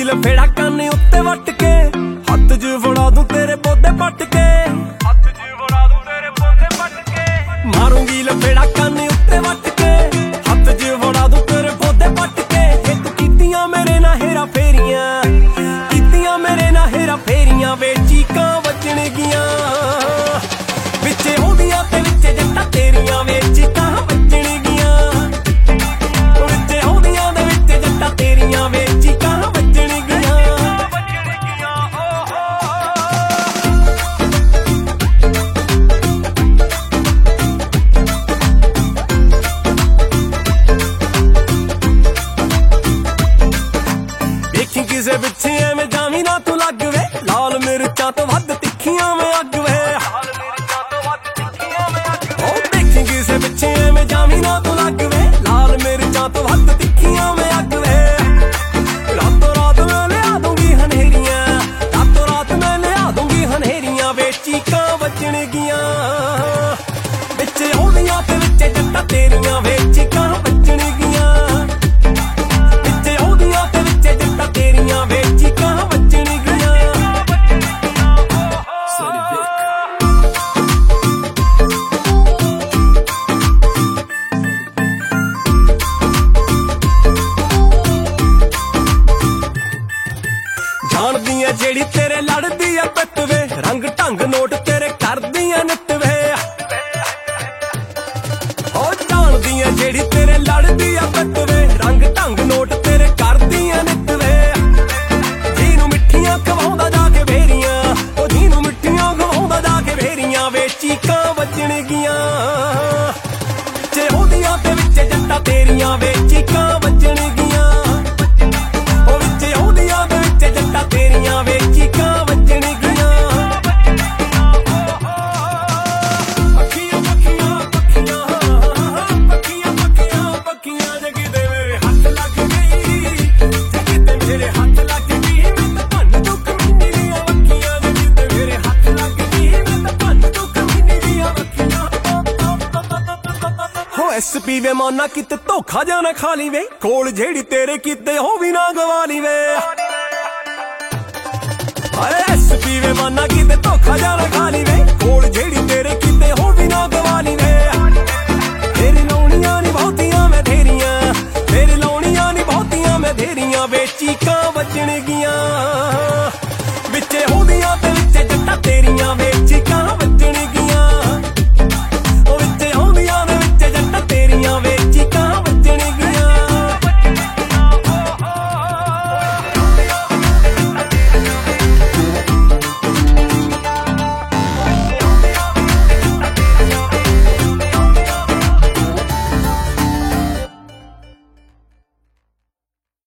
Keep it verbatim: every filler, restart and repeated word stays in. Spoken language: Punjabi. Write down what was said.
ਲਫੇੜਾ ਕੰਨ ਉੱਤੇ ਵੱਟ ਕੇ ਹੱਥ 'ਚ ਫੜਾ ਦੂੰ ਤੇਰੇ ਪੌਦੇ ਪੱਟ ਕੇ ਹੱਥ 'ਚ ਫੜਾ ਦੂੰ ਤੇਰੇ ਪੌਦੇ ਪੱਟ ਕੇ ਮਾਰੂੰਗੀ ਲਫੇੜਾ ਕੰਨ ਉੱਤੇ ਵੱਟ ਕੇ ਹੱਥ 'ਚ ਫੜਾ ਦੂੰ ਤੇਰੇ ਪੌਦੇ ਪੱਟ ਕੇ ਜੇ ਤੂੰ ਕੀਤੀਆਂ ਮੇਰੇ ਨਾਲ ਹੇਰਾ ਫੇਰੀਆਂ ਕੀਤੀਆਂ ਮੇਰੇ ਨਾਲ ਹੇਰਾ ਫੇਰੀਆਂ ਵੇ ਚੀਕਾਂ ਵੱਜਣਗੀਆਂ ਵਿੱਚੇ ਉਹਦੀਆਂ ਤੇ ਵਿੱਚੇ ਜੱਟਾਂ ਤੇਰੀਆਂ ਵੇ ਚੀਕਾਂ ਵੱਜਣਗੀਆਂ ਵਿੱਚੇ ਉਹਦੀਆਂ ਦੇ ਵਿੱਚ ਜੱਟਾਂ ਤੇਰੀਆਂ ਵੇ ਚੀਕਾਂ ਵੱਜਣਗੀਆਂ ਦੇਖੀ ਕਿਸੇ ਪਿੱਛੇ ਐਵੇਂ ਜਾਵੀਂ ਨਾ ਤੂੰ ਲੱਗ ਵੇ ਲਾਲ ਮਿਰਚਾਂ ਤੋਂ ਵੱਧ ਤਿੱਖੀਆਂ ਮੈਂ ਅੱਗ ਵੇ ਉਹ ਦੇਖੀ ਕਿਸੇ ਪਿੱਛੇ ਐਵੇਂ ਜਾਵੀਂ ਨਾ ਤੂੰ ਲੱਗ ਵੇ ਲਾਲ ਮਿਰਚਾਂ ਤੋਂ ਵੱਧ ਤਿੱਖੀਆਂ ਮੈਂ ਅੱਗ ਵੇ ਰਾਤੋਂ ਰਾਤ ਮੈਂ ਲਿਆ ਦੂੰਗੀ ਹਨੇਰੀਆਂ ਰਾਤੋਂ ਰਾਤ ਮੈਂ ਲਿਆ ਦੂੰਗੀ ਹਨੇਰੀਆਂ ਵੇ ਚੀਕਾਂ ਵੱਜਣਗੀਆਂ ਵਿੱਚੇ ਉਹਦੀਆਂ ਤੇ ਵਿੱਚੇ ਜੱਟਾਂ ਤੇਰੀਆਂ ਵੇ ਚੀਕਾਂ ਵੱਜਣਗੀਆਂ ਵਿੱਚੇ ਉਹਦੀਆਂ ਤੇ ਵਿੱਚੇ ਜੱਟਾਂ ਤੇਰੀਆਂ ਵੇ ਚੀਕਾਂ ਵੱਜਣਗੀਆਂ ਜਾਣਦੀ ਐ ਜਿਹੜੀ ਤੇਰੇ ਲੜਦੀ ਐ ਪਿੱਟ ਵੇ ਰੰਗ ਢੰਗ ਨੋਟ ਤੇਰੇ ਕਰਦੀ ਐ ਨਿੱਤ ਵੇ ਉਹ ਜਾਣਦੀ ਐ ਜਿਹੜੀ ਤੇਰੇ ਲੜਦੀ ਐ ਪਿੱਟ ਵੇ ਰੰਗ ਢੰਗ ਨੋਟ ਤੇਰੇ ਕਰਦੀ ਐ ਨਿੱਤ ਵੇ ਜਿਹਨੂੰ ਮਿੱਠੀਆਂ ਖਵਾਉਂਦਾ ਜਾ ਕੇ ਵੇਰੀਆਂ ਉਹ ਜਿਹਨੂੰ ਮਿੱਠੀਆਂ ਖਵਾਉਂਦਾ ਜਾ ਕੇ ਵੇਰੀਆਂ ਵੇ ਚੀਕਾਂ ਵੱਜਣਗੀਆਂ ਵਿੱਚੇ ਉਹਦੀਆਂ ਤੇ ਵਿੱਚੇ ਜੱਟਾਂ ਤੇਰੀਆਂ ਵੇ ਚੀਕਾਂ ਵੱਜਣਗੀਆਂ ਉਹ ਵਿੱਚੇ ਉਹਦੀਆਂ ਦੇ ਵਿੱਚ ਜੱਟਾਂ ਤੇਰੀਆਂ ਵੇ ਚੀਕਾਂ ਵੱਜਣਗੀਆਂ ਪੱਖੀਆਂ ਪੱਖੀਆਂ ਪੱਖੀਆਂ ਪੱਖੀਆਂ ਪੱਖੀਆਂ ਪੱਖੀਆਂ ਜੇ ਕਿਤੇ ਮੇਰੇ ਹੱਥ ਲੱਗ ਗਈ ਜੇ ਕਿਤੇ ਮੇਰੇ ਹੱਥ ਲੱਗ ਗਈ ਮੈਂ ਤਾਂ ਭੰਨ ਦੂੰ ਕਮੀਨੀ ਦੀਆਂ ਅੱਖੀਆਂ ਜੇ ਕਿਤੇ ਮੇਰੇ ਹੱਥ ਲੱਗ ਗਈ ਮੈਂ ਤਾਂ ਭੰਨ ਦੂੰ ਕਮੀਨੀ ਦੀਆਂ ਅੱਖੀਆਂ ਹੋ ਐਸ ਪੀ ਵੇ ਮਾਨਾ ਕਿਤੇ ਧੋਖਾ ਜਾ ਨਾ ਖਾ ਲਈ ਵੇ ਕੋਲ ਜਿਹੜੀ ਤੇਰੇ ਕਿਤੇ ਹੋ ਵੀ ਨਾ ਗਵਾ ਲਈ ਵੇ ਹਾਏ ਐਸ ਪੀ ਵੇ ਮਾਨਾ ਕਿਤੇ ਧੋਖਾ ਜਾ ਨਾ ਖਾ ਲਈ ਵੇ ਕੋਲ ਜਿਹੜੀ ਤੇਰੇ ਕਿਤੇ ਹੋ ਵੀ ਨਾ ਗਵਾ ਲਈ ਵੇ ਤੇਰੇ ਲਾਉਣੀਆਂ ਨੀ ਬਹੁਤੀਆਂ ਮੈਂ ਧੇਰੀਆਂ ਤੇਰੇ ਲਾਉਣੀਆਂ ਨੀ ਬਹੁਤੀਆਂ ਮੈਂ ਧੇਰੀਆਂ ਵੇ ਚੀਕਾਂ ਵੱਜਣਗੀਆਂ ਵਿੱਚੇ ਉਹਦੀਆਂ ਤੇ ਵਿੱਚੇ ਜੱਟਾਂ ਤੇਰੀਆਂ ਵੇ ਚੀਕਾਂ